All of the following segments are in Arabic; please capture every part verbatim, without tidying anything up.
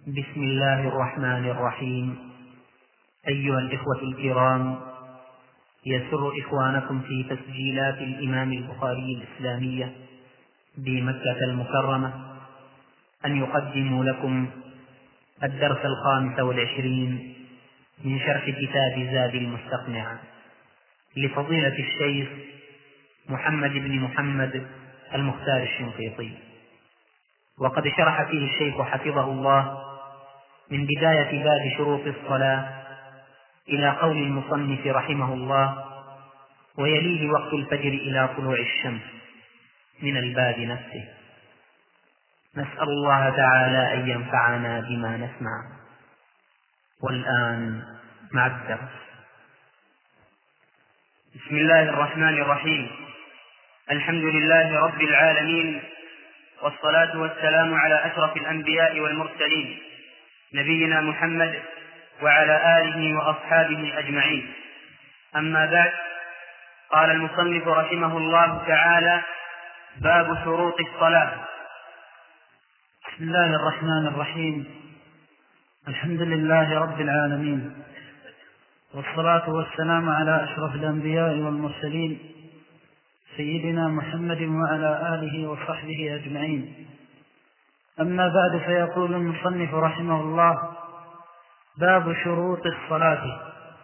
بسم الله الرحمن الرحيم. أيها الإخوة الكرام، يسر إخوانكم في تسجيلات الإمام البخاري الإسلامية بمكة المكرمة أن يقدموا لكم الدرس الخامس والعشرين من شرح كتاب زاد المستقنع لفضيلة الشيخ محمد بن محمد المختار الشنقيطي، وقد شرح فيه الشيخ حفظه الله من بداية باب شروط الصلاة إلى قول المصنف رحمه الله: ويليه وقت الفجر إلى طلوع الشمس من الباب نفسه. نسأل الله تعالى أن ينفعنا بما نسمع. والآن مع الدرس. بسم الله الرحمن الرحيم. الحمد لله رب العالمين، والصلاة والسلام على أشرف الأنبياء والمرسلين نبينا محمد وعلى آله وأصحابه أجمعين. أما بعد، قال المصنف رحمه الله تعالى: باب شروط الصلاة. بسم الله الرحمن الرحيم. الحمد لله رب العالمين، والصلاة والسلام على أشرف الأنبياء والمرسلين سيدنا محمد وعلى آله وصحبه أجمعين. أما بعد، فيقول المصنف رحمه الله: باب شروط الصلاة.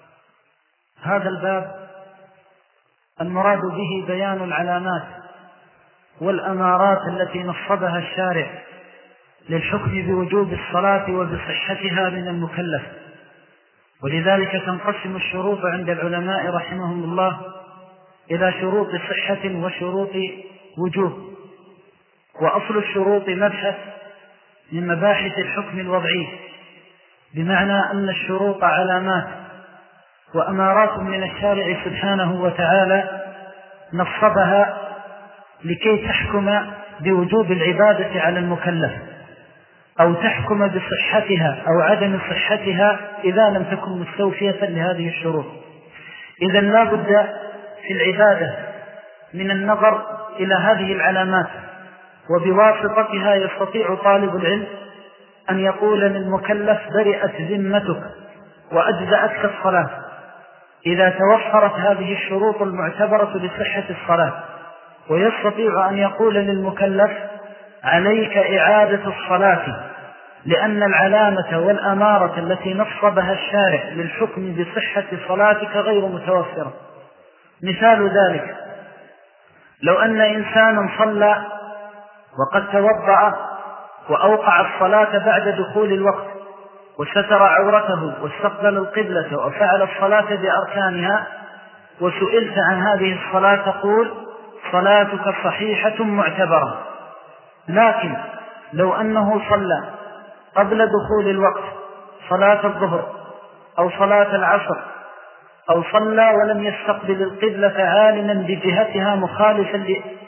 هذا الباب المراد به بيان العلامات والأمارات التي نصبها الشارع للحكم بوجوب الصلاة وبصحتها من المكلف، ولذلك تنقسم الشروط عند العلماء رحمهم الله إلى شروط صحة وشروط وجوب. وأصل الشروط مبحث من مباحث الحكم الوضعي، بمعنى أن الشروط علامات وأمارات من الشارع سبحانه وتعالى نصبها لكي تحكم بوجوب العبادة على المكلف، أو تحكم بصحتها أو عدم صحتها إذا لم تكن مستوفية لهذه الشروط. إذن لا بد في العبادة من النظر إلى هذه العلامات، وبواسطتها يستطيع طالب العلم أن يقول للمكلف: برئت ذمتك وأجزأتك الصلاة، إذا توفرت هذه الشروط المعتبرة لصحة الصلاة. ويستطيع أن يقول للمكلف: عليك إعادة الصلاة، لأن العلامة والأمارة التي نصبها الشارع للحكم بصحة صلاتك غير متوفرة. مثال ذلك: لو أن إنسانا صلى وقد توضأ وأوقع الصلاة بعد دخول الوقت وستر عورته واستقبل القبلة وفعل الصلاة بأركانها، وسئلت عن هذه الصلاة تقول: صلاتك صحيحة معتبرة. لكن لو أنه صلى قبل دخول الوقت صلاة الظهر أو صلاة العصر، أو صلى ولم يستقبل القبلة عالما بجهتها مخالفا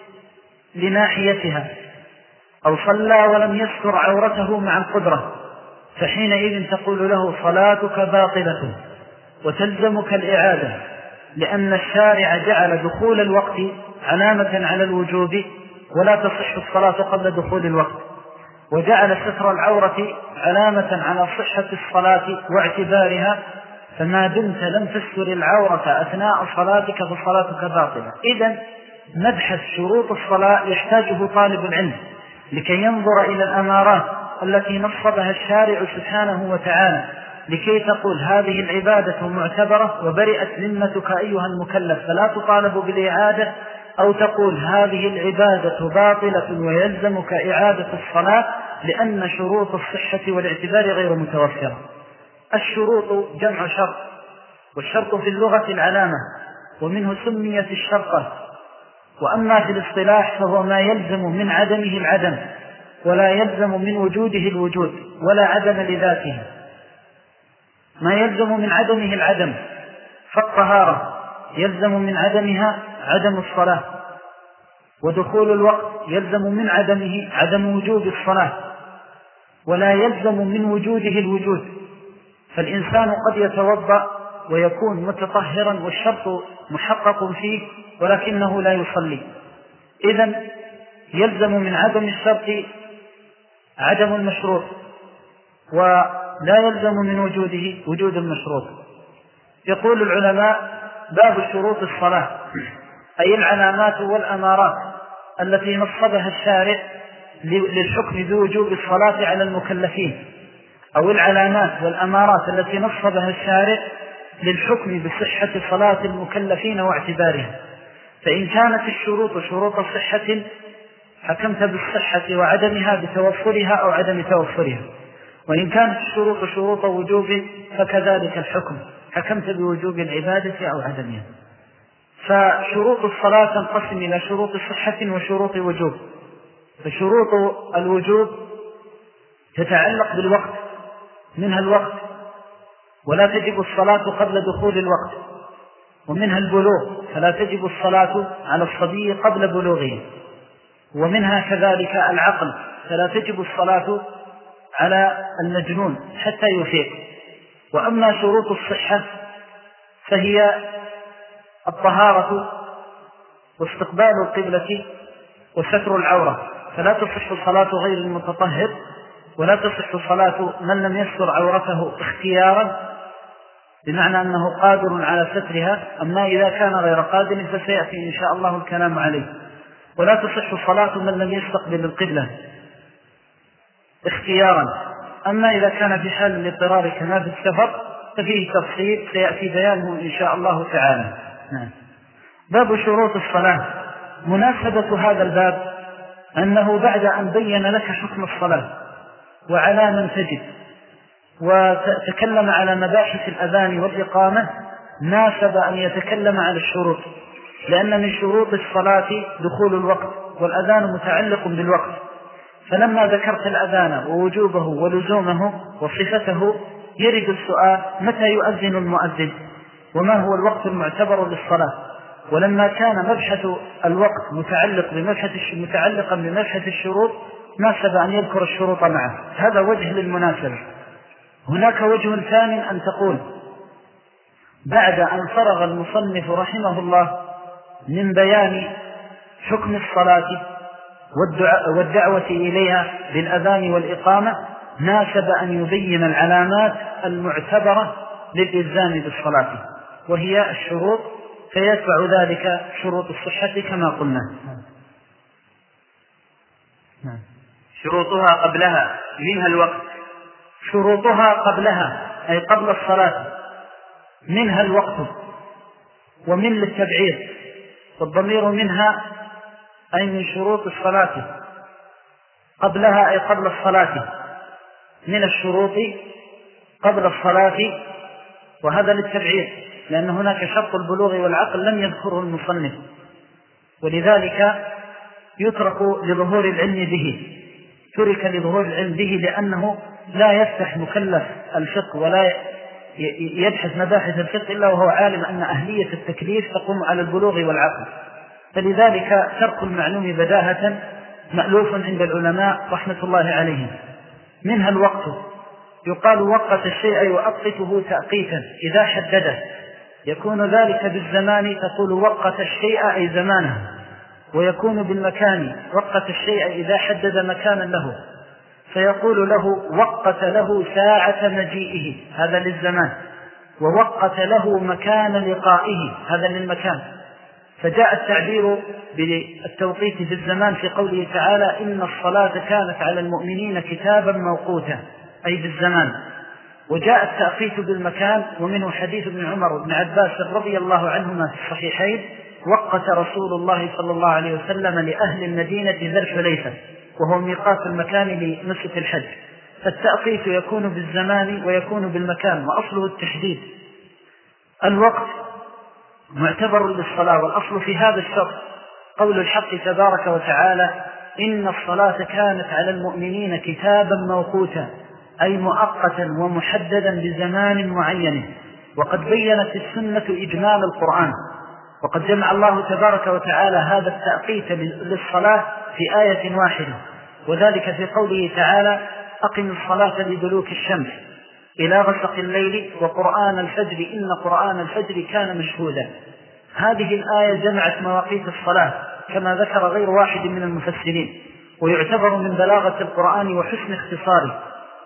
لناحيتها، أو صلى ولم يستر عورته مع القدرة، فحينئذ تقول له: صلاتك باطلة وتلزمك الإعادة، لأن الشارع جعل دخول الوقت علامة على الوجوب ولا تصح الصلاة قبل دخول الوقت، وجعل ستر العورة علامة على صحة الصلاة واعتبارها، فما دمت لم تستر العورة أثناء صلاتك فصلاتك باطلة. إذن مبحث شروط الصلاة يحتاجه طالب العلم لكي ينظر إلى الأمارات التي نصبها الشارع سبحانه وتعالى، لكي تقول: هذه العبادة معتبرة وبرئت ذمتك أيها المكلف فلا تطالب بالإعادة، أو تقول: هذه العبادة باطلة ويلزمك إعادة الصلاة لأن شروط الصحة والاعتبار غير متوفرة. الشروط جمع شرط، والشرط في اللغة العلامة، ومنه سميت الشرطة. وأما في الاصطلاح فهو ما يلزم من عدمه العدم، ولا يلزم من وجوده الوجود، ولا عدم لذاته. ما يلزم من عدمه العدم، فالطهارة يلزم من عدمها عدم الصلاة، ودخول الوقت يلزم من عدمه عدم وجود الصلاة، ولا يلزم من وجوده الوجود. فالإنسان قد يتوضأ ويكون متطهرا والشرط محقق فيه ولكنه لا يصلي. إذن يلزم من عدم الشرط عدم المشروط، ولا يلزم من وجوده وجود المشروط. يقول العلماء: باب شروط الصلاة، أي العلامات والأمارات التي نصبها الشارع للحكم بوجوب الصلاة على المكلفين، أو العلامات والأمارات التي نصبها الشارع للحكم بصحة صلاة المكلفين واعتبارها. فإن كانت الشروط شروط صحة حكمت بالصحة وعدمها بتوفرها أو عدم توفرها، وإن كانت الشروط شروط وجوب فكذلك الحكم، حكمت بوجوب العبادة أو عدمها. فشروط الصلاة تنقسم إلى شروط صحة وشروط وجوب. فشروط الوجوب تتعلق بالوقت، منها الوقت ولا تجب الصلاة قبل دخول الوقت، ومنها البلوغ فلا تجب الصلاة على الصبي قبل بلوغه، ومنها كذلك العقل فلا تجب الصلاة على المجنون حتى يفيق. وأما شروط الصحة فهي الطهارة واستقبال القبلة وستر العورة، فلا تصح صلاة غير المتطهر، ولا تصح صلاة من لم يستر عورته اختيارا بمعنى أنه قادر على سترها، أما إذا كان غير قادر فسيأتي إن شاء الله الكلام عليه. ولا تصح صلاة من لم يستقبل القبلة اختيارا، أما إذا كان في حال الاضطرار كما في السفر ففيه تفصيل سيأتي بيانه إن شاء الله تعالى. نعم. باب شروط الصلاة. مناسبة هذا الباب أنه بعد أن بين لك حكم الصلاة وعلى من تجب وتكلم على مباحث الأذان والإقامة، ناسب أن يتكلم على الشروط، لأن من شروط الصلاة دخول الوقت، والأذان متعلق بالوقت. فلما ذكرت الأذان ووجوبه ولزومه وصفته يرد السؤال: متى يؤذن المؤذن؟ وما هو الوقت المعتبر للصلاة؟ ولما كان مبحث الوقت متعلق بمبحث متعلقا بمبحث الشروط ناسب أن يذكر الشروط معه. هذا وجه للمناسبة. هناك وجه ثاني أن تقول: بعد أن فرغ المصنف رحمه الله من بيان حكم الصلاة والدعوة إليها بالأذان والإقامة، ناسب أن يبين العلامات المعتبرة للإلزام بالصلاة وهي الشروط، فيتبع ذلك شروط الصحة كما قلنا. شروطها قبلها منها الوقت. شروطها قبلها أي قبل الصلاة، منها الوقت، ومن للتبعيض، والضمير منها أي من شروط الصلاة، قبلها أي قبل الصلاة، من الشروط قبل الصلاة، وهذا للتبعيض لأن هناك شرط البلوغ والعقل لم يذكره المصنف، ولذلك يترك لظهور العلم به، ترك لظهور العلم به لأنه لا يفتح مكلف الفقه ولا يبحث مباحث الفقه إلا وهو عالم أن أهلية التكليف تقوم على البلوغ والعقل. فلذلك ترك المعلوم بداهة مألوف عند العلماء رحمة الله عليهم. منها الوقت، يقال وقت الشيء يؤقته تأقيتا إذا حدده، يكون ذلك بالزمان تقول وقت الشيء أي زمانه، ويكون بالمكان وقت الشيء إذا حدد مكانا له، فيقول له وقت له ساعة مجيئه، هذا للزمان، ووقت له مكان لقائه، هذا للمكان. فجاء التعبير بالتوقيت في الزمان في قوله تعالى: إن الصلاة كانت على المؤمنين كتابا موقوتا، أي بالزمان. وجاء التأقيت بالمكان، ومنه حديث ابن عمر وابن عباس رضي الله عنهما في الصحيحين: وقت رسول الله صلى الله عليه وسلم لأهل المدينة ذا الحليفة، وهو ميقات المكان لنسك الحج. فالتأقيت يكون بالزمان ويكون بالمكان، وأصله التحديد. الوقت معتبر للصلاة، والأصل في هذا الشرط قول الحق تبارك وتعالى: إن الصلاة كانت على المؤمنين كتابا موقوتا، أي مؤقتا ومحددا بزمان معين. وقد بينت السنة إجمال القرآن، وقد جمع الله تبارك وتعالى هذا التأقيت للصلاة في آية واحدة، وذلك في قوله تعالى: أقم الصلاة لدلوك الشمس إلى غسق الليل وقرآن الفجر إن قرآن الفجر كان مشهودا. هذه الآية جمعت مواقيت الصلاة كما ذكر غير واحد من المفسرين، ويعتبر من بلاغة القرآن وحسن اختصاره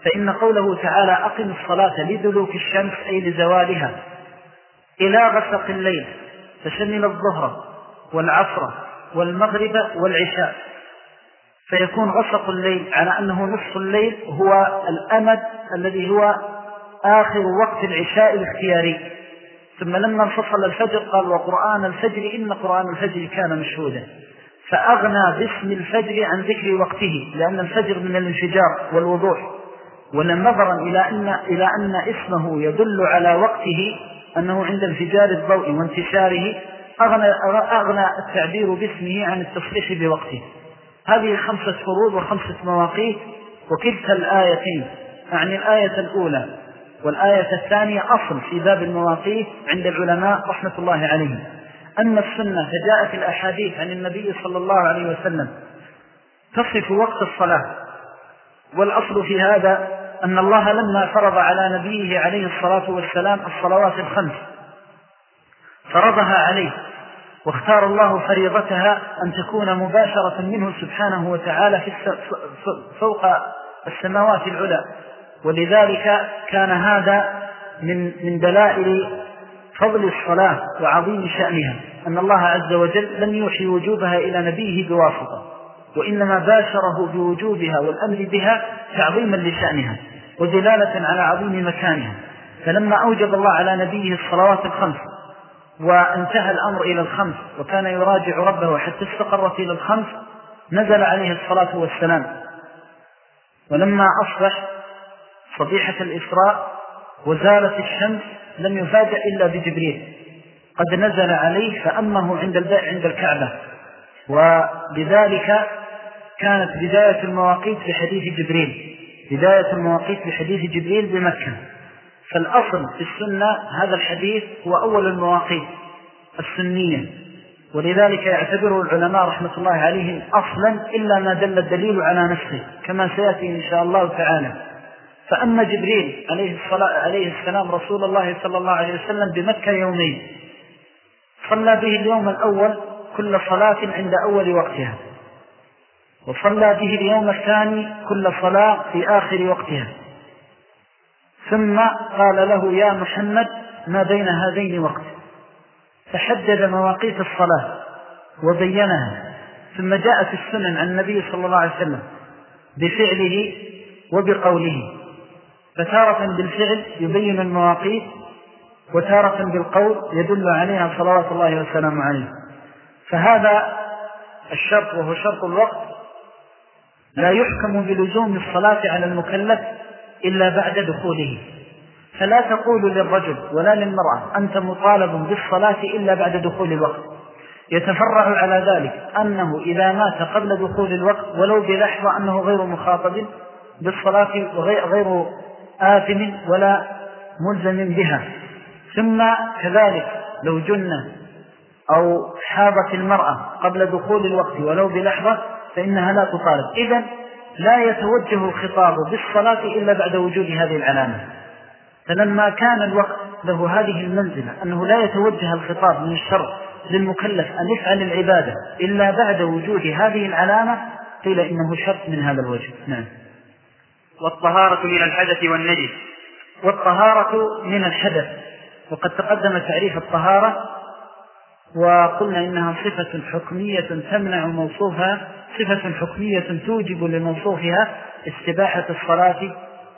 فإن قوله تعالى أقم الصلاة لدلوك الشمس أي لزوالها إلى غسق الليل فشمل الظهر والعصر والمغرب والعشاء، فيكون غسق الليل على أنه نصف الليل هو الأمد الذي هو آخر وقت العشاء الاختياري. ثم لما انفصل الفجر قال وقرآن الفجر إن قرآن الفجر كان مشهودا، فأغنى باسم الفجر عن ذكر وقته لأن الفجر من الانفجار والوضوح، ونظرا إلى أن, إلى أن اسمه يدل على وقته أنه عند انفجار الضوء وانتشاره أغنى, أغنى التعبير باسمه عن التصريح بوقته. هذه خمسة فروض وخمسة مواقيت، وكلتا الآيتين يعني الآية الأولى والآية الثانية أصل في باب المواقيت عند العلماء رحمة الله عليهم. أما السنة فجاءت الأحاديث عن النبي صلى الله عليه وسلم تصف وقت الصلاة، والأصل في هذا أن الله لما فرض على نبيه عليه الصلاة والسلام الصلوات الخمس فرضها عليه، واختار الله فريضتها أن تكون مباشرة منه سبحانه وتعالى في فوق السماوات العلى، ولذلك كان هذا من من دلائل فضل الصلاة وعظيم شأنها أن الله عز وجل لم يوحي وجوبها إلى نبيه بواسطة، وإنما باشره بوجوبها والأمر بها تعظيما لشأنها ودلالة على عظيم مكانها. فلما أوجب الله على نبيه الصلوات الخمس وانتهى الأمر إلى الخمس وكان يراجع ربه حتى استقرت إلى الخمس نزل عليه الصلاة والسلام، ولما أصبح صبيحة الإسراء وزالت الشمس لم يفاجأ إلا بجبريل قد نزل عليه فأمه عند الباء عند الكعبة، وبذلك كانت بداية المواقيت بحديث جبريل بداية المواقيت بحديث جبريل بمكة. فالأصل في السنة هذا الحديث هو أول المواقيت السنية، ولذلك يعتبره العلماء رحمة الله عليهم أصلا إلا ما دل الدليل على نفسه كما سيأتي إن شاء الله تعالى. فأما جبريل عليه, عليه السلام رسول الله صلى الله عليه وسلم بمكة يومين، صلى به اليوم الأول كل صلاة عند أول وقتها، وصلى به اليوم الثاني كل صلاة في آخر وقتها، ثم قال له يا محمد ما بين هذين وقت، فحدد مواقيت الصلاة وبينها. ثم جاءت السنن عن النبي صلى الله عليه وسلم بفعله وبقوله، فتارة بالفعل يبين المواقيت وتارة بالقول يدل عليها صلوات الله والسلام عليه. فهذا الشرط وهو شرط الوقت لا يحكم بلزوم الصلاة على المكلف إلا بعد دخوله، فلا تقول للرجل ولا للمرأة أنت مطالب بالصلاة إلا بعد دخول الوقت. يتفرع على ذلك أنه إذا مات قبل دخول الوقت ولو بلحظة أنه غير مخاطب بالصلاة وغير آثم ولا ملزم بها. ثم كذلك لو جن أو حاضت المرأة قبل دخول الوقت ولو بلحظة فإنها لا تطالب. إذن لا يتوجه الخطاب بالصلاة إلا بعد وجود هذه العلامة. فلما كان الوقت له هذه المنزلة أنه لا يتوجه الخطاب من الشرع للمكلف أن يفعل العبادة إلا بعد وجود هذه العلامة قيل إنه شرط من هذا الوجه. نعم. والطهارة من الحدث والنجس. والطهارة من الحدث، وقد تقدم تعريف الطهارة وقلنا إنها صفة حكمية تمنع موصوفها، صفة حكمية توجب لموصوفها استباحة الصلاة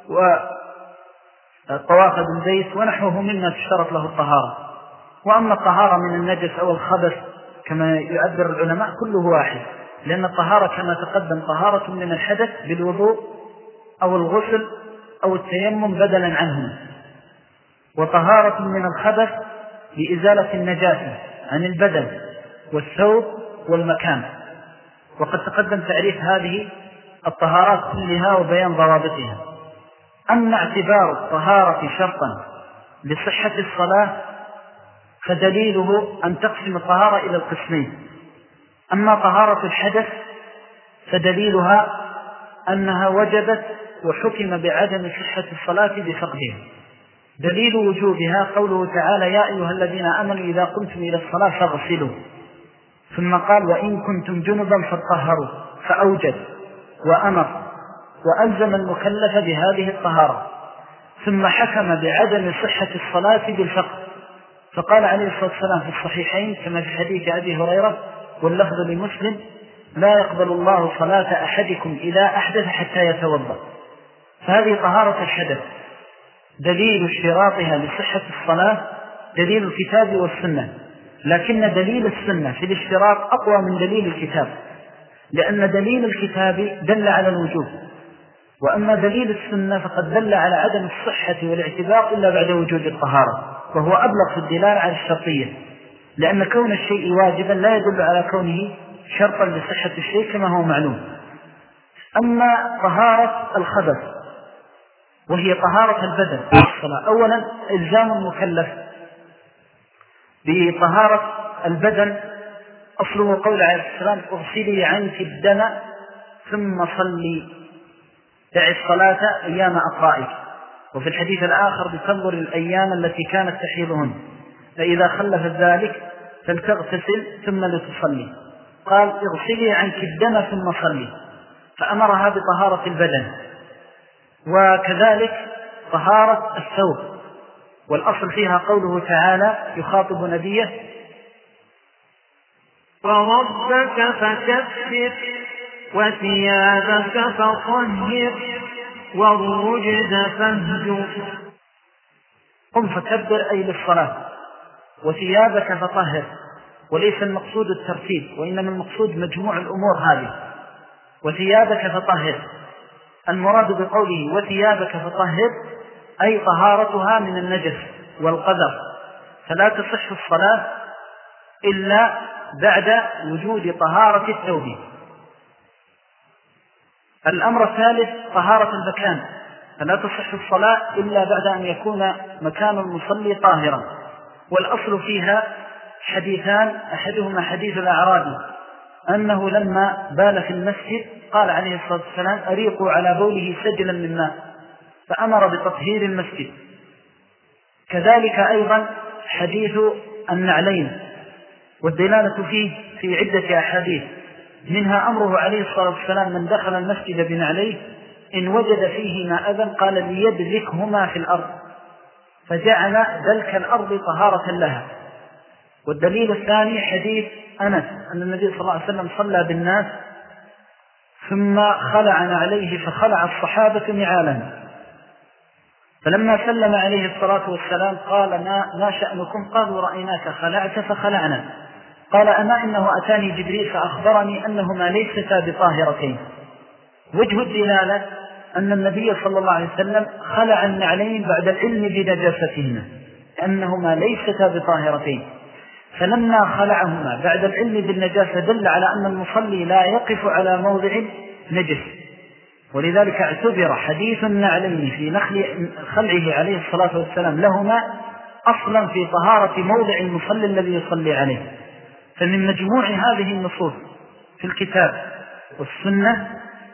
وطواف بالبيت ونحوه مما تشترط له الطهارة. وأما الطهارة من النجس أو الخبث كما يعبر العلماء كله واحد، لأن الطهارة كما تقدم طهارة من الحدث بالوضوء أو الغسل أو التيمم بدلا عنه، وطهارة من الخبث بإزالة النجاسة عن البدن والثوب والمكان. وقد تقدم تعريف هذه الطهارات كلها وبيان ضوابطها. أما اعتبار الطهارة شرطا لصحة الصلاة فدليله أن تقسم الطهارة إلى القسمين. أما طهارة الحدث فدليلها أنها وجبت وحكم بعدم صحة الصلاة بفقدها. دليل وجوبها قوله تعالى يا أيها الذين آمنوا إذا قمتم إلى الصلاة فاغسلوا، ثم قال وإن كنتم جنبا فاطهروا، فأوجب وأمر وألزم المكلف بهذه الطهارة، ثم حكم بعدم صحة الصلاة بالفقر، فقال عليه الصلاة والسلام في الصحيحين كما في حديث أبي هريرة واللفظ لمسلم: لا يقبل الله صلاة أحدكم إذا أحدث حتى يتوضأ. فهذه طهارة الحدث دليل اشتراطها لصحة الصلاة دليل الكتاب والسنة، لكن دليل السنة في الاشتراط أقوى من دليل الكتاب، لأن دليل الكتاب دل على الوجوب، وأما دليل السنة فقد دل على عدم الصحة والاعتبار إلا بعد وجود الطهارة، وهو أبلغ في الدلالة على الشرطية، لأن كون الشيء واجبا لا يدل على كونه شرطا لصحة الشيء كما هو معلوم. أما طهارة الخبث وهي طهارة البدن الصلاة، أولا إلزام المكلف بطهارة البدن أصله قول عليه السلام: اغسلي عنك الدم ثم صلي، دعي الصلاة أيام أقرائك. وفي الحديث الآخر: بتنظر الأيام التي كانت تحيضهن، فإذا خلفت ذلك فلتغتسل ثم لتصلي. قال: اغسلي عنك الدم ثم صلي، فأمرها بطهارة البدن. وكذلك طهارة الثوب، والأصل فيها قوله تعالى يخاطب نبيه: وربك فكبر وثيابك فطهر والرجز فاهجر. قم فكبر أي للصلاة، وثيابك فطهر، وليس المقصود الترتيب، وإنما المقصود مجموع الأمور هذه. وثيابك فطهر، المراد بقوله وثيابك فطهر أي طهارتها من النجس والقذر، فلا تصح الصلاة إلا بعد وجود طهارة الثوب. الأمر الثالث طهارة المكان، فلا تصح الصلاة إلا بعد أن يكون مكان المصلي طاهرا. والأصل فيها حديثان، أحدهما حديث الأعرابي أنه لما بال في المسجد قال عليه الصلاة والسلام: أريقوا على بوله سجلا من ماء، فأمر بتطهير المسجد. كذلك أيضا حديث النعلين، والدلالة فيه في عدة أحاديث، منها أمره عليه الصلاة والسلام: من دخل المسجد بنعليه إن وجد فيهما أذى قال ليدلكهما في الأرض، فجعل دلك الأرض طهارة لها. والدليل الثاني حديث أنس أن النبي صلى الله عليه وسلم صلى بالناس ثم خلع عليه فخلع الصحابة نعالا، فلما سلم عليه الصلاة والسلام قال: ما, ما شأنكم؟ قالوا: رأيناك خلعت فخلعنا. قال: أما إنه أتاني جبريل فأخبرني أنهما ليستا بطاهرتين. وجه الدلالة أن النبي صلى الله عليه وسلم خلع النعلين بعد العلم بنجاستهما، أنهما ليستا بطاهرتين، فلما خلعهما بعد العلم بالنجاسة دل على أن المصلي لا يقف على موضع نجس. ولذلك اعتبر حديث النعلين في نخل خلعه عليه الصلاة والسلام لهما أصلا في طهارة موضع المصلي الذي يصلي عليه. فمن مجموع هذه النصوص في الكتاب والسنة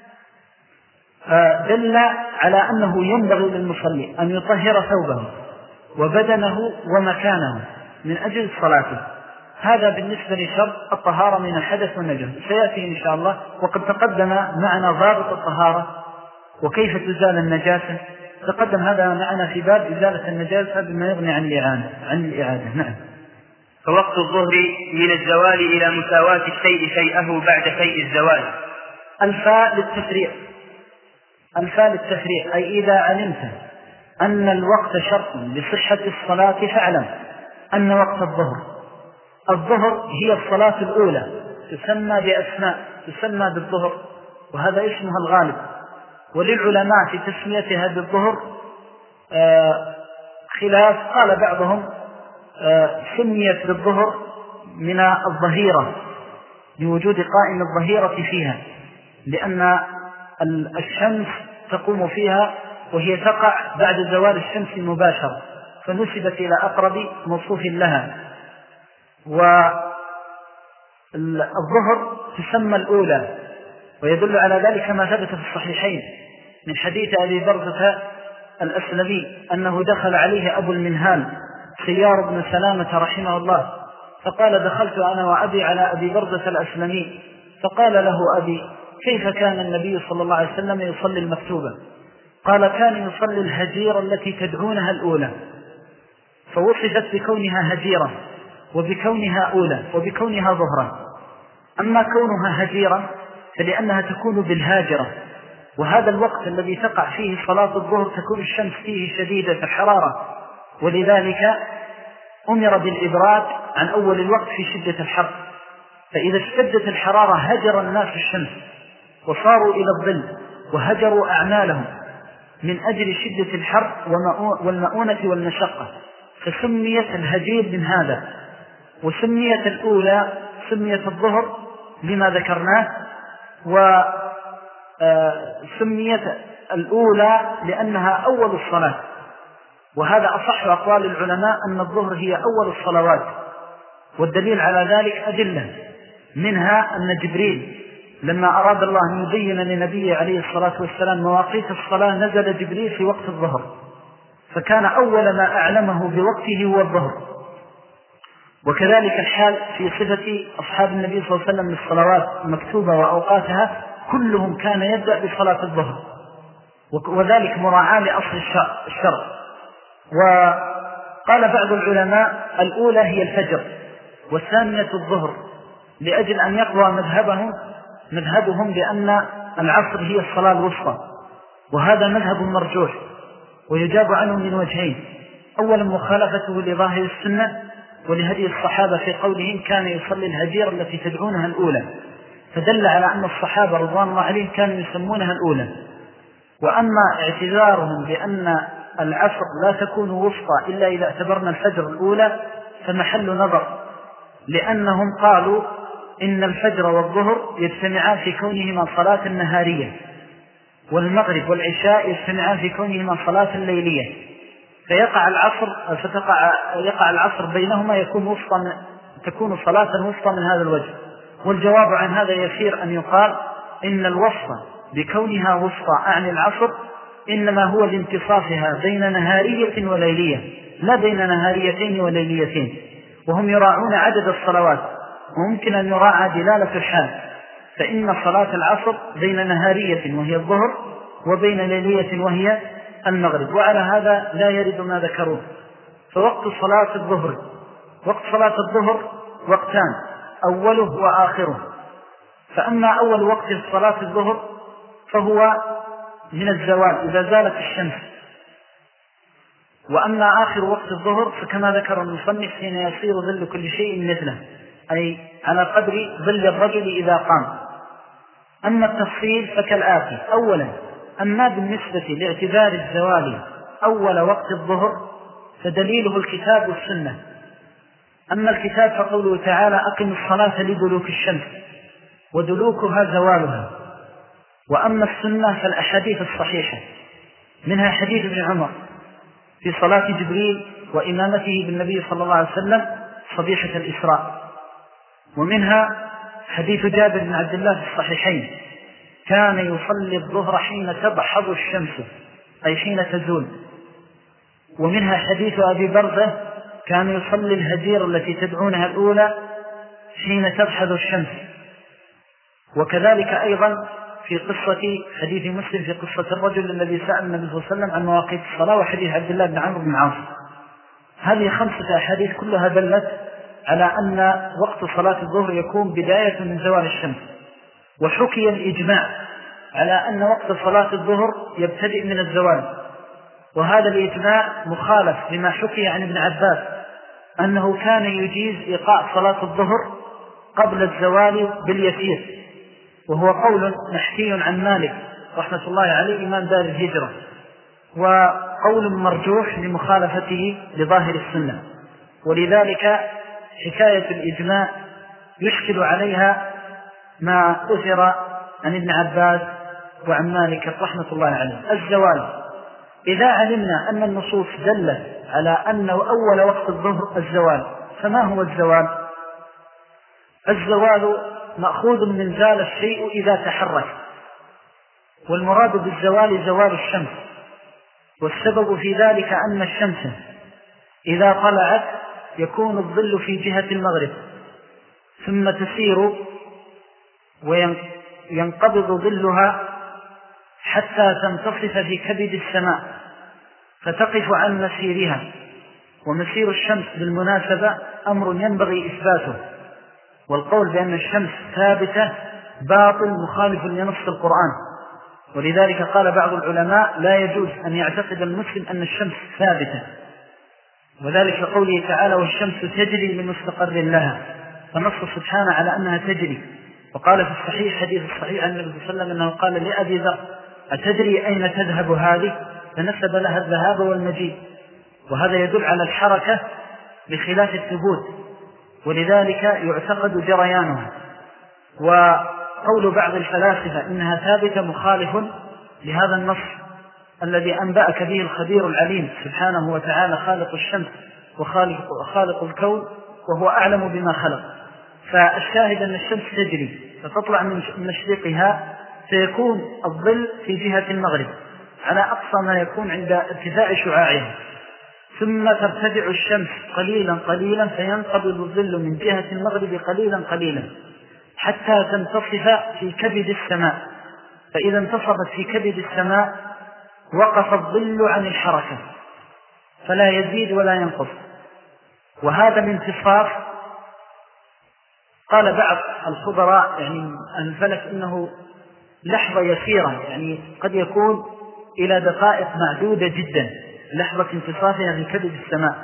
دل على أنه ينبغي للمصلي أن يطهر ثوبه وبدنه ومكانه من أجل صلاته. هذا بالنسبة لشرط الطهارة من الحدث والنجس، سيأتي إن شاء الله. وقد تقدم معنا ضابط الطهارة وكيف تزال النجاسة، تقدم هذا معنا في باب إزالة النجاسة بما يغني عن الإعادة. عن الإعادة. نعم. فوقت الظهر من الزوال إلى مساواة الشيء شيئه بعد شيء الزوال. الفاء للتفريع، الفاء للتفريع أي إذا علمت أن الوقت شرط لصحة الصلاة فاعلم أن وقت الظهر الظهر هي الصلاة الأولى، تسمى بأسماء، تسمى بالظهر، وهذا اسمها الغالب. وللعلماء في تسميتها بالظهر آه خلاف، قال بعضهم آه سميت بالظهر من الظهيرة لوجود قائم الظهيرة فيها، لأن الشمس تقوم فيها وهي تقع بعد زوال الشمس مباشرة، فنسبت إلى أقرب موصوف لها. والظهر تسمى الأولى، ويدل على ذلك ما ثبت في الصحيحين من حديث أبي برزة الأسلمي أنه دخل عليه أبو المنهال سيار بن سلامة رحمه الله، فقال: دخلت أنا وأبي على أبي برزة الأسلمي، فقال له أبي: كيف كان النبي صلى الله عليه وسلم يصلي المكتوبة؟ قال كان يصلي الهجيرة التي تدعونها الأولى، فوصفت بكونها هجيرة وبكونها أولى وبكونها ظهرا. أما كونها هجيرة فلأنها تكون بالهاجرة، وهذا الوقت الذي تقع فيه صلاة الظهر تكون الشمس فيه شديدة الحرارة، ولذلك أمر بالإبراد عن أول الوقت في شدة الحر. فإذا اشتدت الحرارة هجر الناس الشمس وصاروا إلى الظل وهجروا أعمالهم من أجل شدة الحر والمؤونة والمشقة، فسميت الهجير من هذا. وسميت الأولى سميت الظهر لما ذكرناه، وسميت الأولى لأنها أول الصلاة. وهذا أصح أقوال العلماء أن الظهر هي أول الصلوات، والدليل على ذلك أدلة، منها أن جبريل لما أراد الله أن يبين لنبيه عليه الصلاة والسلام مواقيت الصلاة نزل جبريل في وقت الظهر، فكان أول ما أعلمه بوقته هو الظهر. وكذلك الحال في صفة أصحاب النبي صلى الله عليه وسلم للصلوات المكتوبة وأوقاتها، كلهم كان يبدأ بصلاة الظهر، وذلك مراعاة لأصل الشرع. وقال بعض العلماء الأولى هي الفجر والثانية الظهر، لأجل أن يقوى مذهبهم مذهبهم بأن العصر هي الصلاة الوسطى، وهذا مذهب مرجوح ويجاب عنه من وجهين: أولا مخالفته لظاهر السنة ولهدي الصحابة في قولهم كان يصلي الهجير التي تدعونها الأولى، فدل على أن الصحابة رضوان الله عليهم كانوا يسمونها الأولى. وأما اعتذارهم بأن العصر لا تكون وسطى إلا إذا اعتبرنا الفجر الأولى فمحل نظر، لأنهم قالوا إن الفجر والظهر يجتمعان في كونهما صلاة نهارية، والمغرب والعشاء يجتمعان في كونهما صلاة ليلية، فيقع العصر فتقع يقع العصر بينهما يكون وسطا، تكون صلاة وسطى من هذا الوجه. والجواب عن هذا يسير أن يقال إن الوسط بكونها وسطى أعني العصر إنما هو لانتصافها بين نهارية وليلية، لا بين نهاريتين وليليتين. وهم يراعون عدد الصلوات، وممكن أن يراعى دلالة الحال، فإن صلاة العصر بين نهارية وهي الظهر وبين ليلية وهي المغرب، وعلى هذا لا يرد ما ذكروه. فوقت صلاة الظهر وقت صلاة الظهر وقتان، أوله وآخره. فأما أول وقت صلاة الظهر فهو من الزوال إذا زالت الشمس، وأما آخر وقت الظهر فكما ذكر المصنف حين يصير ظل كل شيء مثله، أي على قدر ظل الرجل إذا قام. أما التفصيل فكالآتي: أولا، أما بالنسبة لاعتبار الزوال أول وقت الظهر فدليله الكتاب والسنة. أما الكتاب فقوله تعالى: أقم الصلاة لدلوك الشمس، ودلوكها زوالها. وأما السنة فالأحاديث الصحيحة، منها حديث ابن عمر في صلاة جبريل وإمامته بالنبي صلى الله عليه وسلم صبيحة الإسراء، ومنها حديث جابر بن عبد الله في الصحيحين: كان يصلي الظهر حين تبحض الشمس، أي حين تزول. ومنها حديث أبي برزة: كان يصلي الهجير التي تدعونها الأولى حين تبحض الشمس. وكذلك أيضا في قصة حديث مسلم في قصة الرجل الذي سأل النبي صلى الله عليه وسلم عن مواقيت الصلاة، وحديث عبد الله بن عمرو بن عاص. هذه خمسة أحاديث كلها دلت على أن وقت صلاة الظهر يكون بداية من زوال الشمس. وحكي الإجماع على أن وقت صلاة الظهر يبتدئ من الزوال، وهذا الإجماع مخالف لما حكي عن ابن عباس أنه كان يجيز إيقاع صلاة الظهر قبل الزوال باليسير، وهو قول محكي عن مالك رحمة الله عليه إمام دار الهجرة، وقول مرجوح لمخالفته لظاهر السنة. ولذلك حكاية الإجماع يشكل عليها ما أثر عن ابن عباس وعن مالك رحمة الله عليه. الزوال، إذا علمنا أن النصوص دلت على أن أول وقت الظهر الزوال، فما هو الزوال؟ الزوال مأخوذ من زال الشيء إذا تحرك، والمراد بالزوال زوال الشمس. والسبب في ذلك أن الشمس إذا طلعت يكون الظل في جهة المغرب، ثم تسير ينقبض ظلها حتى تنتصف في كبد السماء فتقف عن مسيرها. ومسير الشمس بالمناسبة أمر ينبغي إثباته، والقول بأن الشمس ثابتة باطل مخالف لنص القرآن، ولذلك قال بعض العلماء لا يجوز أن يعتقد المسلم أن الشمس ثابتة، وذلك قوله تعالى والشمس تجري لمستقر لها، فنص سبحانه على أنها تجري. وقال في الصحيح حديث الصحيح عن النبي صلى الله عليه وسلم أنه قال لأبي ذر أتدري أين تذهب هذه؟ فنسب لها الذهاب والمجيء، وهذا يدل على الحركة بخلاف الثبوت، ولذلك يعتقد جريانها. وقول بعض الفلاسفة إنها ثابتة مخالف لهذا النص الذي أنبأك به الخبير العليم سبحانه وتعالى خالق الشمس وخالق خالق الكون وهو أعلم بما خلق. فالشاهد أن الشمس تجري فتطلع من مشرقها فيكون الظل في جهة المغرب على أقصى ما يكون عند ارتفاع شعاعها، ثم ترتفع الشمس قليلا قليلا فينقبض الظل من جهة المغرب قليلا قليلا حتى تنتصف في كبد السماء. فإذا انتصفت في كبد السماء وقف الظل عن الحركة فلا يزيد ولا ينقص. وهذا الانتصاف قال بعض الخبراء يعني الفلك إنه لحظة يسيرة، يعني قد يكون إلى دقائق معدودة جدا لحظة انتصافها في كبد السماء.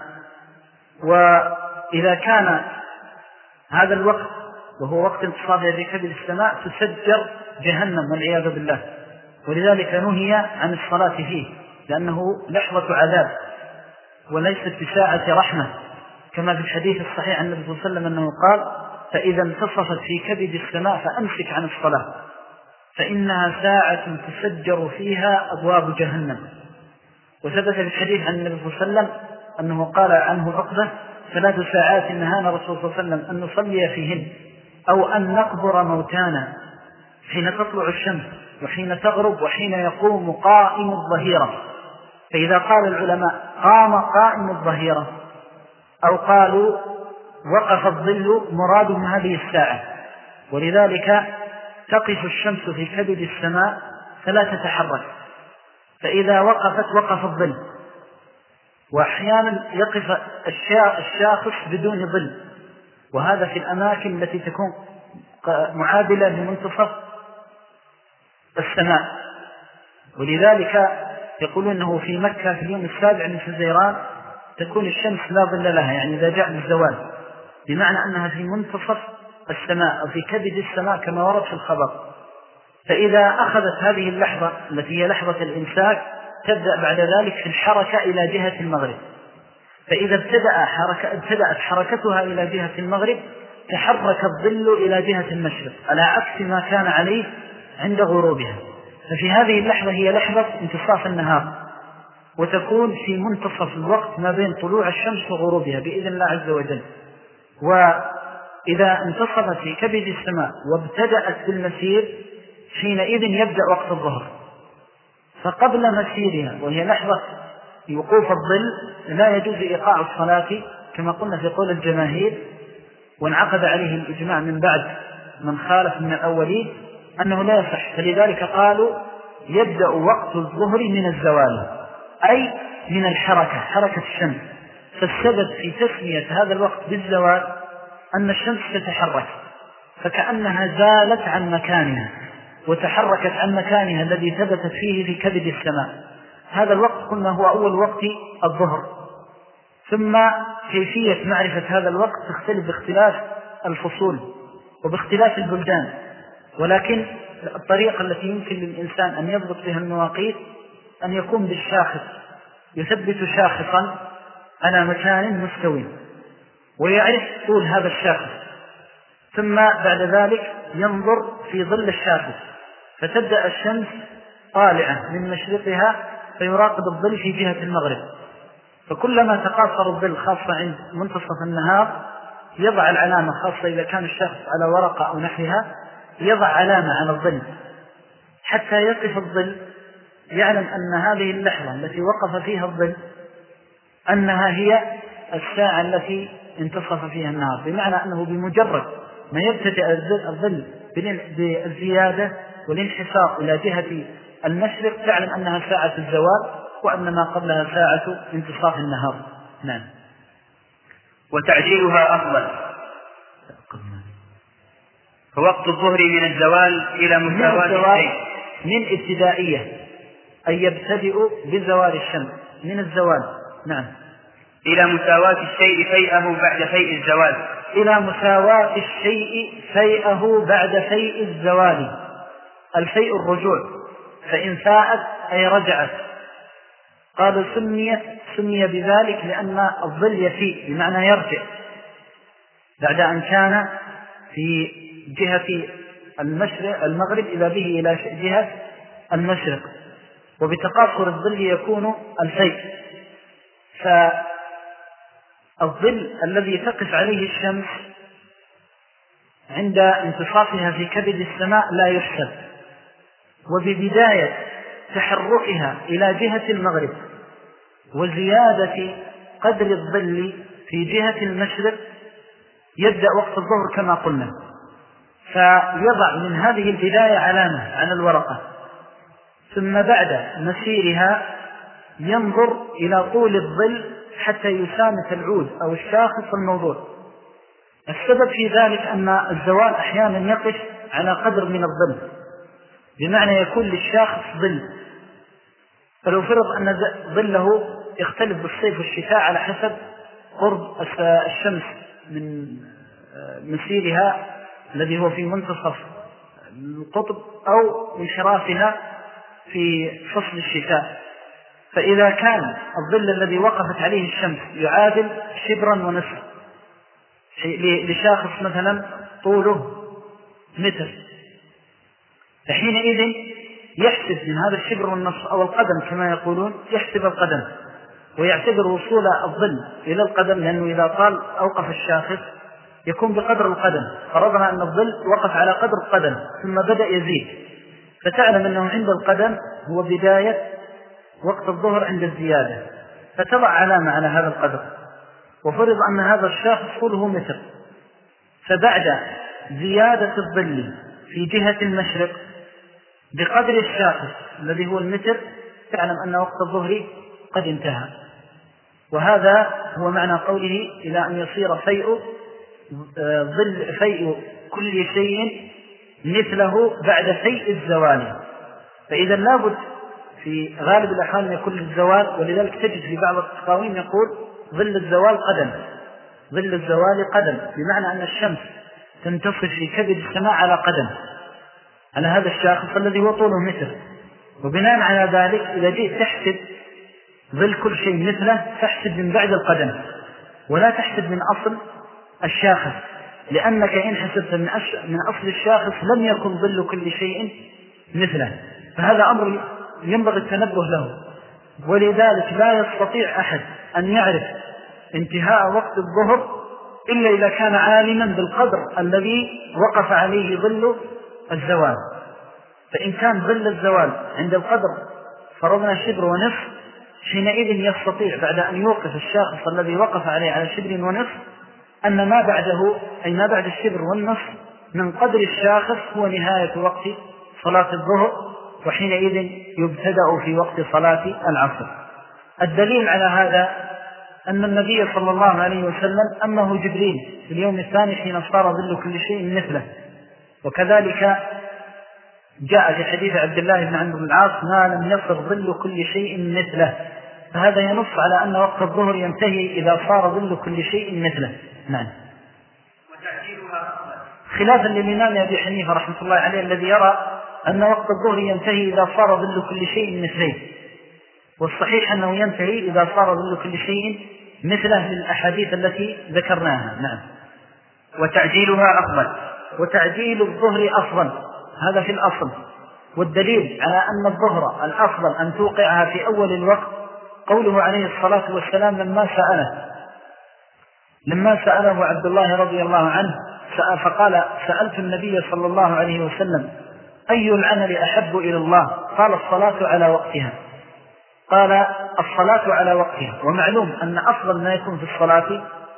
وإذا كان هذا الوقت وهو وقت انتصافها في كبد السماء تسجر جهنم والعياذ بالله، ولذلك نهي عن الصلاة فيه لأنه لحظة عذاب وليست بساعة رحمة، كما في الحديث الصحيح عن النبي صلى الله عليه وسلم أنه قال فإذا انتصفت في كبد السماء فأمسك عن الصلاة فإنها ساعة تسجر فيها أبواب جهنم. وثبت في الحديث عن النبي صلى الله عليه وسلم أنه قال عنه عقبة ثلاث ساعات نهانا الرسول صلى الله عليه وسلم أن نصلي فيهن أو أن نقبر موتانا حين تطلع الشمس وحين تغرب وحين يقوم قائم الظهيرة. فإذا قال العلماء قام قائم الظهيرة أو قالوا وقف الظل مراد من هذه الساعة، ولذلك تقف الشمس في كبد السماء فلا تتحرك، فإذا وقفت وقف الظل. وأحيانا يقف الشاخص بدون ظل، وهذا في الأماكن التي تكون معادلة لمنتصف السماء. ولذلك يقولون أنه في مكة في اليوم السابع من حزيران تكون الشمس لا ظل لها، يعني إذا جاء الزوال، بمعنى أنها في منتصف السماء أو في كبد السماء كما ورد في الخبر. فإذا أخذت هذه اللحظة التي هي لحظة الإمساك تبدأ بعد ذلك في الحركة إلى جهة المغرب، فإذا ابتدأ حركة ابتدأت حركتها إلى جهة المغرب تحرك الظل إلى جهة المشرق على عكس ما كان عليه عند غروبها. ففي هذه اللحظة هي لحظة انتصاف النهار، وتكون في منتصف الوقت ما بين طلوع الشمس وغروبها بإذن الله عز وجل. وإذا انتصفت في كبد السماء وابتدأت بالمسير حينئذ يبدأ وقت الظهر. فقبل مسيرها وهي لحظة وقوف الظل لا يجوز إيقاع الصلاة كما قلنا في قول الجماهير، وانعقد عليه الإجماع من بعد من خالف من الأولين أنه لا يصح. فلذلك قالوا يبدأ وقت الظهر من الزوال أي من الحركة، حركة الشمس. فالسبب في تسمية هذا الوقت بالزوال أن الشمس تتحرك فكأنها زالت عن مكانها وتحركت عن مكانها الذي ثبتت فيه في كبد السماء. هذا الوقت قلنا هو أول وقت الظهر. ثم كيفية معرفة هذا الوقت تختلف باختلاف الفصول وباختلاف البلدان، ولكن الطريقة التي يمكن للإنسان أن يضبط بها المواقيت أن يكون بالشاخص، يثبت شاخصا على مكان مستوي ويعرف طول هذا الشاخص، ثم بعد ذلك ينظر في ظل الشاخص فتبدأ الشمس طالعة من مشرقها فيراقب الظل في جهة المغرب. فكلما تقاصر الظل خاصة عند منتصف النهار يضع العلامة، خاصة إذا كان الشخص على ورقة أو نحوها يضع علامة على الظل حتى يقف الظل، يعلم أن هذه اللحظة التي وقف فيها الظل أنها هي الساعة التي انتصف فيها النهار، بمعنى أنه بمجرد ما يبتدئ الظل بالزيادة والانحسار إلى جهة المشرق تعلم أنها ساعة الزوال، وأن ما قبلها ساعة انتصاف النهار. نعم. وتعجيلها أفضل، فوقت الظهر من الزوال إلى مساواة الشيء من ابتدائية، أي يبتدئ بزوال الشمس من الزوال. نعم. إلى مساواة الشيء فيئه بعد فيء الزوال. إلى مساواة الشيء فيئه بعد فيء الزوال. الفيء الرجوع، فإن فاءت أي رجعت. قالوا سمي سمي بذلك لأن الظل يفيء بمعنى يرجع بعد أن كان في جهة المشرق المغرب إذا به إلى جهة المشرق، وبتقاصر الظل يكون الفيء. فالظل الذي تقف عليه الشمس عند انتصافها في كبد السماء لا يحسب، وببداية تحركها إلى جهة المغرب وزيادة قدر الظل في جهة المشرق يبدأ وقت الظهر كما قلنا، فيضع من هذه البداية علامة على الورقة، ثم بعد مسيرها ينظر إلى طول الظل حتى يسامح العود أو الشاخص الموضوع. السبب في ذلك أن الزوال أحيانا يقف على قدر من الظل، بمعنى يكون للشاخص ظل، فلو فرض أن ظله يختلف بالصيف والشتاء على حسب قرب الشمس من مسيرها الذي هو في منتصف القطب أو انحرافها في فصل الشتاء، فإذا كان الظل الذي وقفت عليه الشمس يعادل شبرا ونصف لشاخص مثلا طوله متر، فحينئذ يحسب من هذا الشبر والنصف أو القدم كما يقولون، يحسب القدم ويعتبر وصول الظل إلى القدم، لأنه إذا طال أوقف الشاخص يكون بقدر القدم. فرضنا أن الظل وقف على قدر القدم ثم بدأ يزيد، فتعلم أنه عند القدم هو بداية وقت الظهر عند الزيادة، فتضع علامة على هذا القدر. وفرض أن هذا الشاخص طوله متر، فبعد زيادة الظل في جهة المشرق بقدر الشاخص الذي هو المتر تعلم أن وقت الظهر قد انتهى. وهذا هو معنى قوله إلى أن يصير فيء ظل فيء كل شيء مثله بعد فيء الزوال. فإذا لابد في غالب الأحوال أن يكون الزوال، ولذلك تجد في بعض التقاويم يقول ظل الزوال قدم، ظل الزوال قدم، بمعنى أن الشمس تنتصف في كبد السماء على قدم على هذا الشاخص الذي هو طوله متر. وبناء على ذلك إذا جئت تحسب ظل كل شيء مثله تحسب من بعد القدم ولا تحسب من أصل الشاخص، لأنك إن حسبت من, من أصل الشاخص لم يكن ظل كل شيء مثله، فهذا أمر ينبغي التنبه له. ولذلك لا يستطيع أحد أن يعرف انتهاء وقت الظهر إلا إذا كان عالما بالقدر الذي وقف عليه ظل الزوال. فإن كان ظل الزوال عند القدر فرضنا شبر ونصف، حينئذ يستطيع بعد أن يوقف الشاخص الذي وقف عليه على شبر ونصف أن ما بعده أي ما بعد الشبر والنصف من قدر الشاخص هو نهاية وقت صلاة الظهر، وحينئذ يبتدأ في وقت صلاة العصر. الدليل على هذا أن النبي صلى الله عليه وسلم أمه جبريل في اليوم الثاني حين صار ظل كل شيء مثله، وكذلك جاء في حديث عبد الله بن عمرو بن العاص ما لم يصر ظل كل شيء مثله، فهذا ينص على أن وقت الظهر ينتهي إذا صار ظل كل شيء مثله. نعم. خلافا للإمام أبي حنيفة رحمة الله عليه الذي يرى أن وقت الظهر ينتهي إذا صار ظل كل شيء مثله، والصحيح أنه ينتهي إذا صار ظل كل شيء مثله للأحاديث التي ذكرناها. نعم. وتعجيلها أفضل، وتعجيل الظهر أفضل، هذا في الأصل. والدليل على أن الظهر الأفضل أن توقعها في أول الوقت قوله عليه الصلاة والسلام لما سأله لما سأله عبد الله رضي الله عنه فقال سألت النبي صلى الله عليه وسلم أي العمل أحب إلى الله؟ قال الصلاة على وقتها. قال الصلاة على وقتها، ومعلوم أن أفضل ما يكون في الصلاة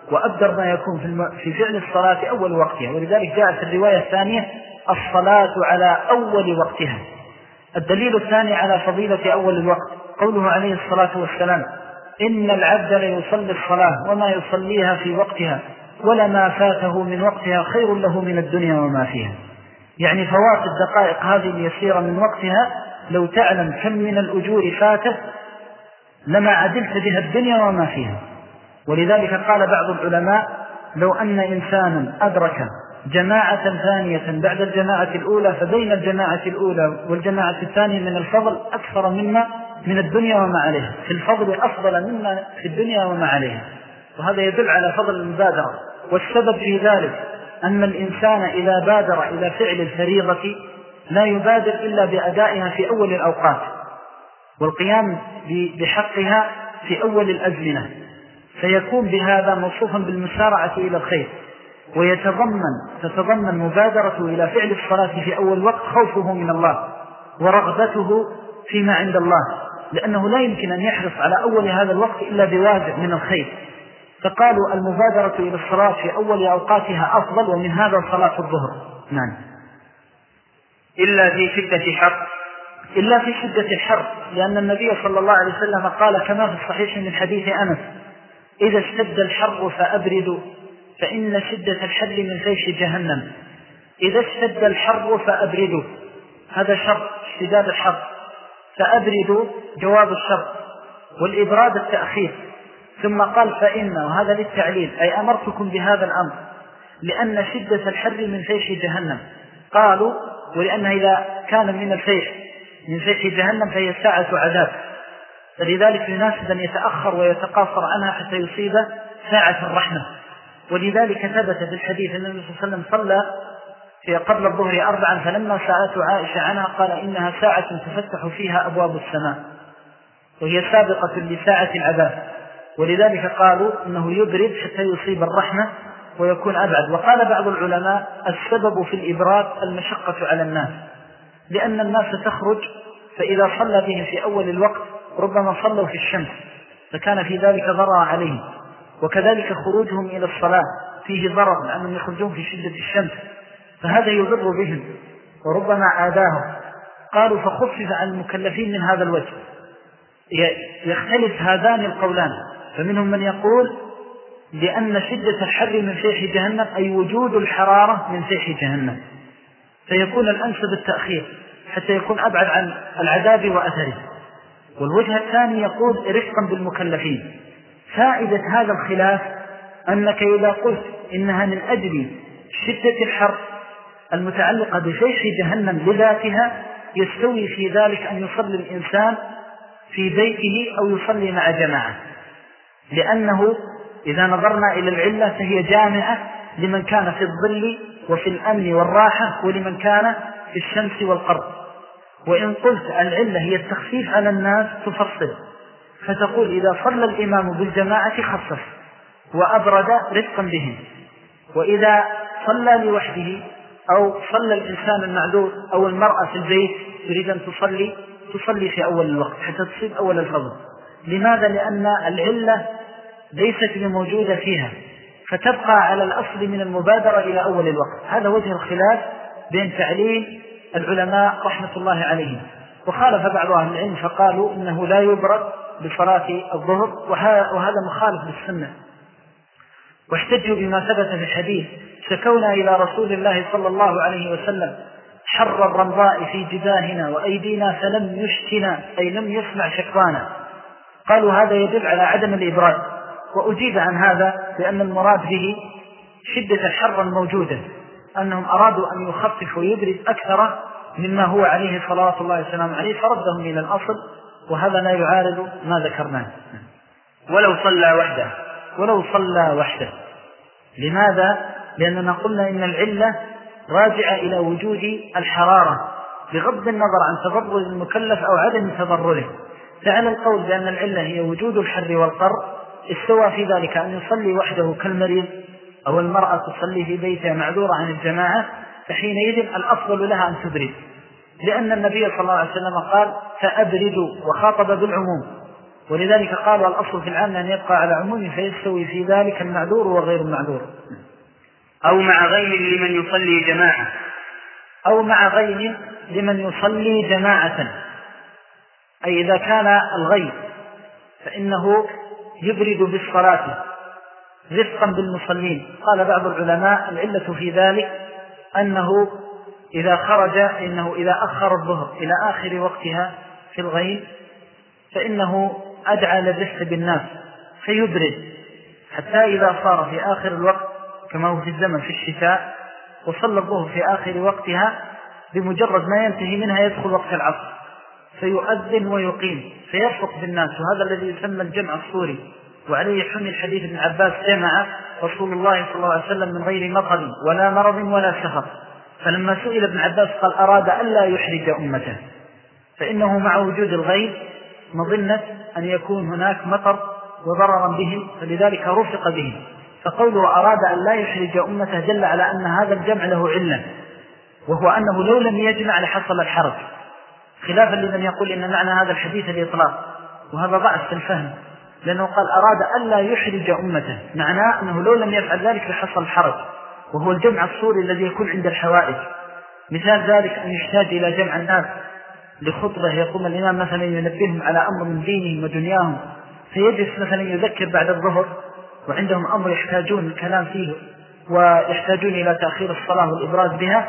وأبدر ما يكون في فعل الصلاة أول وقتها. ولذلك جاء في الرواية الثانية الصلاة على أول وقتها. الدليل الثاني على فضيلة أول الوقت قوله عليه الصلاة والسلام إن العبد ليصلي الصلاة وما يصليها في وقتها ولما فاته من وقتها خير له من الدنيا وما فيها. يعني فوات الدقائق هذه اليسيرة من وقتها لو تعلم كم من الأجور فاته لما عدلت بها الدنيا وما فيها. ولذلك قال بعض العلماء لو أن إنسانا أدرك جماعة ثانية بعد الجماعة الأولى فبين الجماعة الأولى والجماعة الثانية من الفضل أكثر مما من الدنيا وما عليها، في الفضل أفضل مما في الدنيا وما عليها. وهذا يدل على فضل المبادرة. والسبب في ذلك أن الإنسان إذا بادر إلى فعل الفريضة لا يبادر إلا بأدائها في أول الأوقات والقيام بحقها في أول الأزمنة، فيكون بهذا موصوفا بالمسارعة إلى الخير. ويتضمن تتضمن مبادرته إلى فعل الصلاة في أول وقت خوفه من الله ورغبته فيما عند الله، لأنه لا يمكن أن يحرص على أول هذا الوقت إلا بوازع من الخير. فقالوا المبادرة إلى الصلاة في أول أوقاتها أفضل، ومن هذا صلاة الظهر. نعم. إلا في شدة حر إلا في شدة الحر، لأن النبي صلى الله عليه وسلم قال كما في الصحيح من حديث أنس إذا اشتد الحر فأبردوا فإن شدة الحر من فيش جهنم. إذا اشتد الحر فأبردوا، هذا شر اشتداد الحر، فأبردوا جواب الشر، والإبراد التأخير. ثم قال فإن، وهذا للتعليل أي أمرتكم بهذا الأمر لأن شدة الحر من فيش جهنم. قالوا ولأنه إذا كان من الفيش من فيش جهنم فهي ساعة عذاب، فلذلك يناسب أن يتأخر ويتقاصر عنها حتى يصيب ساعة الرحمة. ولذلك ثبت في الحديث أن النبي صلى الله عليه وسلم صلى في قبل الظهر أربعا فلما سألته عائشة عنها قال إنها ساعة تفتح فيها أبواب السماء وهي سابقة لساعة العذاب، ولذلك قالوا إنه يبرد حتى يصيب الرحمة ويكون أبعد. وقال بعض العلماء السبب في الإبراد المشقة على الناس، لأن الناس تخرج فإذا صلى بهم في أول الوقت ربما صلوا في الشمس فكان في ذلك ضرر عليهم، وكذلك خروجهم إلى الصلاة فيه ضرر لأنهم يخرجون في شدة الشمس فهذا يضر بهم وربما آذاهم. قالوا فخفف عن المكلفين من هذا الوجه. يختلف هذان القولان، فمنهم من يقول لأن شدة الحر من فيح جهنم أي وجود الحرارة من فيح جهنم، فيكون الأنسب التأخير حتى يكون أبعد عن العذاب وأثره. والوجه الثاني يقول رفقا بالمكلفين. فائدة هذا الخلاف أنك إذا قلت إنها من أجل شدة الحر المتعلقة بفيح جهنم لذاتها يستوي في ذلك أن يصلي الإنسان في بيته أو يصلي مع جماعة، لأنه إذا نظرنا إلى العلة فهي جامعة لمن كان في الظل وفي الأمن والراحة ولمن كان في الشمس والقرب. وإن قلت العلة هي التخفيف على الناس تفصل، فتقول إذا صلى الإمام بالجماعة خفف وأبرد رفقا بهم، وإذا صلى لوحده أو صلى الإنسان المعذور أو المرأة في البيت تريد أن تصلي تصلي في أول الوقت حتى تصيب أول الفضل. لماذا؟ لأن العلة ليست بموجودة فيها، فتبقى على الأصل من المبادرة إلى أول الوقت. هذا وجه الخلاف بين تعليل العلماء رحمة الله عليهم. وخالف بعض أهل العلم فقالوا إنه لا يبرد بصلاة الظهر، وهذا مخالف للسنة. واحتجوا بما ثبت في الحديث شكونا إلى رسول الله صلى الله عليه وسلم حر الرمضاء في جباهنا وأيدينا فلم يشتنا أي لم يسمع شكوانا. قالوا هذا يدل على عدم الإبراد، وأجيب عن هذا لأن المراد به شدة الحر الموجودة، أنهم أرادوا أن يخففوا ويبرد أكثر مما هو عليه صلوات الله وسلامه عليه فردهم إلى الأصل، وهذا لا يعارض ما ذكرناه. ولو صلى وحده ولو صلى وحده. لماذا؟ لأننا قلنا إن العلة راجعة إلى وجود الحرارة بغض النظر عن تضرر المكلف أو عدم تضرره. فعلى القول بأن العلة هي وجود الحر والقر استوى في ذلك أن يصلي وحده كالمريض أو المرأة تصلي في بيتها معذورة عن الجماعة، فحينئذ الأفضل لها أن تبرد، لأن النبي صلى الله عليه وسلم قال فأبردوا وخاطب بالعموم. ولذلك قالوا الأصل في العام أن يبقى على عمومه فيستوي في ذلك المعذور وغير المعذور. أو مع غيم لمن يصلي جماعة أو مع غيم لمن يصلي جماعة، أي إذا كان الغيم فإنه يبرد بالصلاة رفقا بالمصلين. قال بعض العلماء العلة في ذلك أنه إذا خرج إنه إذا أخر الظهر إلى آخر وقتها في الغيم فإنه أدعى للرفق بالناس فيبرد، حتى إذا صار في آخر الوقت كما هو في الزمن في الشتاء وصلى الظهر في آخر وقتها، بمجرد ما ينتهي منها يدخل وقت العصر فيؤذن ويقيم فيرفق بالناس. وهذا الذي يسمى الجمع الصوري، وعليه حمل حديث ابن عباس: جمع رسول الله صلى الله عليه وسلم من غير مطر ولا مرض ولا سفر. فلما سئل ابن عباس قال: أراد ألا يحرج أمته، فإنه مع وجود الغيب مظنة أن يكون هناك مطر وضررا بهم، فلذلك رفق بهم. فقوله أراد أن لا يحرج أمته دل على أن هذا الجمع له علة، وهو أنه لو لم يجمع لحصل الحرج، خلافا لمن يقول إن معنى هذا الحديث الإطلاق، وهذا ضعف في الفهم، لأنه قال أراد أن لا يحرج أمته، معناه أنه لو لم يفعل ذلك لحصل الحرج، وهو الجمع الصوري الذي يكون عند الحوائج. مثال ذلك أن يحتاج إلى جمع الناس لخطبة يقوم الإمام مثلا ينبههم على أمر من دينهم ودنياهم، فيجلس مثلا يذكر بعد الظهر وعندهم أمر يحتاجون الكلام فيه ويحتاجون إلى تأخير الصلاة والإبراز بها،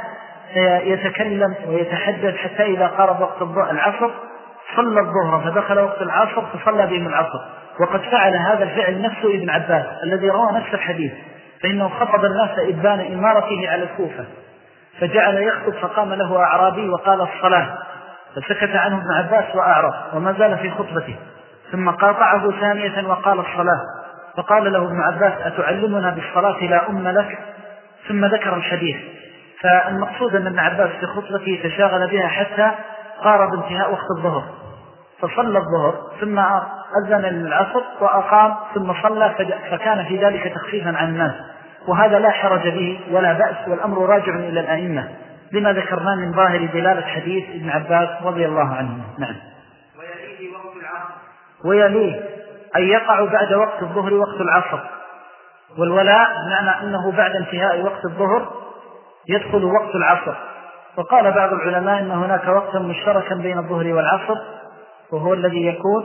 فيتكلم ويتحدث حتى إذا قارب وقت العصر صلى الظهر فدخل وقت العصر فصلى بهم العصر. وقد فعل هذا الفعل نفسه ابن عباس الذي روى نفس الحديث، فإنه خطب الناس إبان إمارته على الكوفة، فجعل يخطب فقام له أعرابي وقال: الصلاة، فسكت عنه ابن عباس وأعرض وما زال في خطبته، ثم قاطعه ثانية وقال: الصلاة، فقال له ابن عباس: أتعلمنا بالصلاة لا أم لك؟ ثم ذكر الحديث. فالمقصود أن ابن عباس في خطبته تشاغل بها حتى قارب انتهاء وقت الظهر، فصلى الظهر ثم أذن للعصر وأقام ثم صلى، فكان في ذلك تخفيفا عن الناس، وهذا لا حرج به ولا بأس، والأمر راجع إلى الأئمة لما ذكرنا من ظاهر دلالة حديث ابن عباس رضي الله عنه. نعم. ويليه وقت العصر. ويليه أن يقع بعد وقت الظهر وقت العصر، والولاء معنى أنه بعد انتهاء وقت الظهر يدخل وقت العصر. وقال بعض العلماء أن هناك وقتا مشتركا بين الظهر والعصر، وهو الذي يكون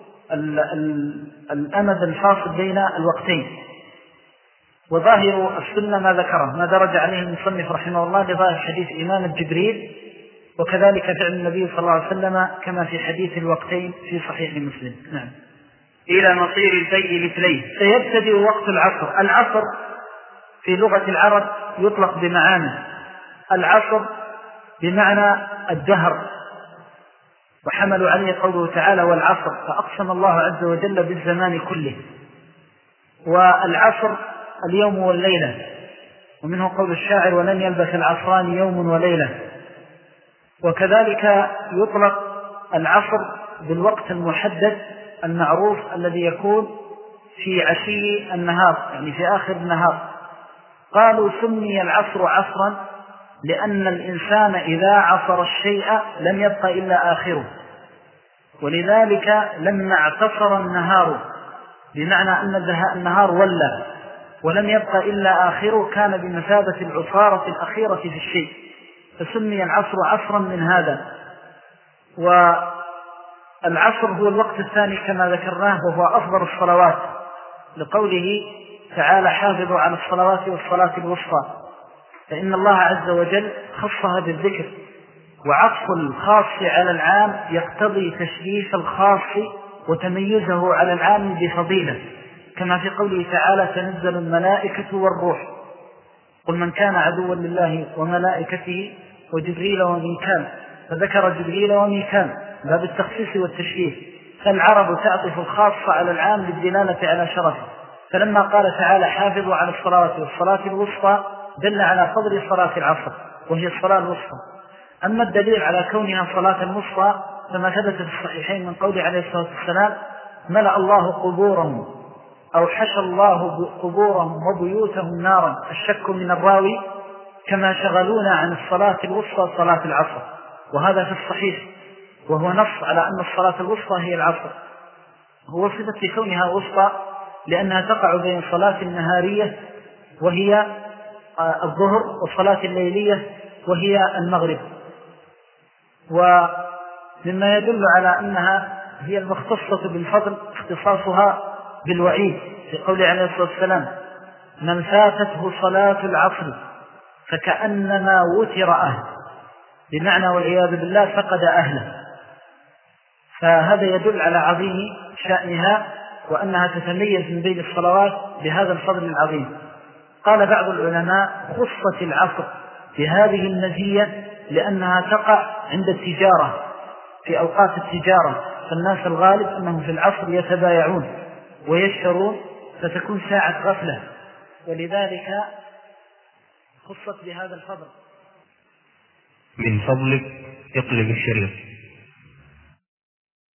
الأمد الفاصل بين الوقتين. وظاهر السنة ما ذكره ما درج عليه المصنف رحمه الله لظاهر حديث إمامة جبريل، وكذلك فعل النبي صلى الله عليه وسلم كما في حديث الوقتين في صحيح مسلم. نعم. إلى مصير الفيء مثليه. سيبتدئ وقت العصر. العصر في لغة العرب يطلق بمعاني. العصر بمعنى الدهر، وحملوا عليه قوله تعالى: والعصر، فأقسم الله عز وجل بالزمان كله. والعصر اليوم والليلة، ومنه قول الشاعر: ولن يلبث العصران يوم وليلة. وكذلك يطلق العصر بالوقت المحدد المعروف الذي يكون في عشي النهار، يعني في آخر النهار. قالوا سمي العصر عصرا لأن الإنسان إذا عصر الشيء لم يبق إلا آخره، ولذلك لما اعتصر النهار بمعنى أن النهار ولى ولم يبق إلا آخره كان بمثابة العصارة الأخيرة في الشيء، فسمي العصر عصرا من هذا. والعصر هو الوقت الثاني كما ذكرناه، وهو أفضل الصلوات، لقوله تعالى: حافظوا على الصلوات والصلاة الوسطى، فإن الله عز وجل خصها بالذكر، وعطف الخاص على العام يقتضي تشريف الخاص وتميزه على العام بفضيلة، كما في قوله تعالى: تنزل الملائكة والروح. قل من كان عدوا لله وملائكته وجبريل وميكال، فذكر جبريل وميكال باب التخصيص والتشريف. فالعرب تعطف الخاص على العام للدلالة على شرفه، فلما قال تعالى: حافظوا على الصلاة والصلاة الوسطى دل على فضل صلاة العصر وهي الصلاة الوسطى. أما الدليل على كونها صلاة الوسطى فما ثبت في الصحيحين من قوله عليه الصلاة والسلام: ملأ الله قبورهم أو حشى الله قبورهم وبيوتهم نارا، الشك من الراوي، كما شغلونا عن الصلاة الوسطى صلاة العصر. وهذا في الصحيح، وهو نص على أن الصلاة الوسطى هي العصر. هو صفة لكونها وسطى لأنها تقع بين صلاة النهارية وهي الظهر والصلاة الليلية وهي المغرب. ومما يدل على أنها هي المختصة بالفضل اختصاصها بالوعيد في قوله عليه الصلاة والسلام: من فاتته صلاة العصر فكأنما وتر أهله، بمعنى والعياذ بالله فقد أهله. فهذا يدل على عظيم شأنها وأنها تتميز من بين الصلوات بهذا الفضل العظيم. قال بعض العلماء: خصت العصر بهذه المزية لأنها تقع عند التجارة، في أوقات التجارة، فالناس الغالب أنهم في العصر يتبايعون ويشترون، فتكون ساعة غفلة، ولذلك خصت بهذا الفضل. من فضلك اقلب الشريط.